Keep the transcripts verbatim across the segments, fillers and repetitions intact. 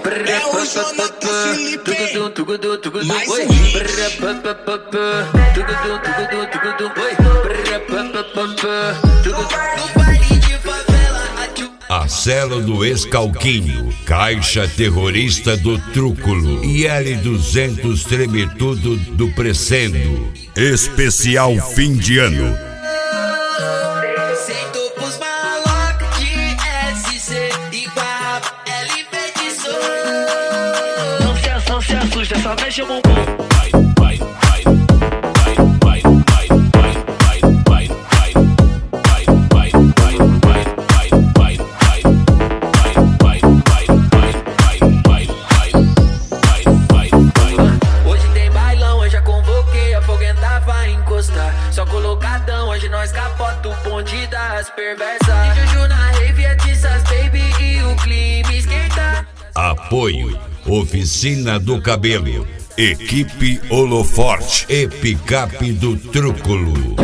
É o Jonathan Felipe. Mais um A cela do Escalquinho, caixa terrorista do Trúculo e L duzentos tremetudo do Crescendo. Especial fim de ano. Não se assusta, só mexe o bumbum. Só colocadão, hoje nós capota o bonde das perversas. E Juju na rave, é Tissas Baby e o clima esquenta. Apoio, Oficina do Cabelo, Equipe Holoforte e Picape do Trúculo.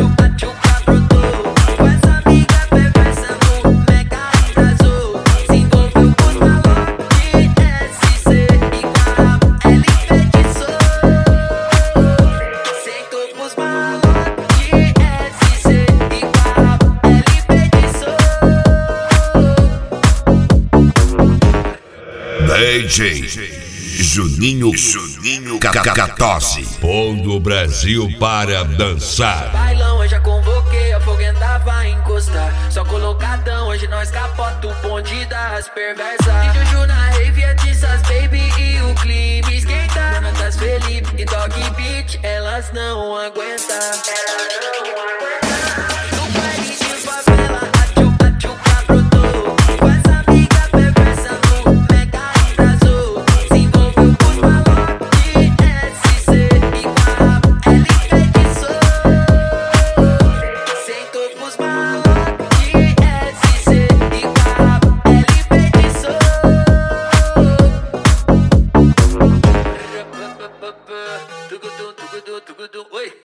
D J Juninho, Juninho Cacatose, pondo o Brasil para dançar. Bailão, eu já convoquei, a foguenta vai encostar. Só colocadão, hoje nós capota o bonde das perversas. E Juju na rave, é Tissas Baby e o clima esquenta. Donatas Felipe e Dog Beat, elas não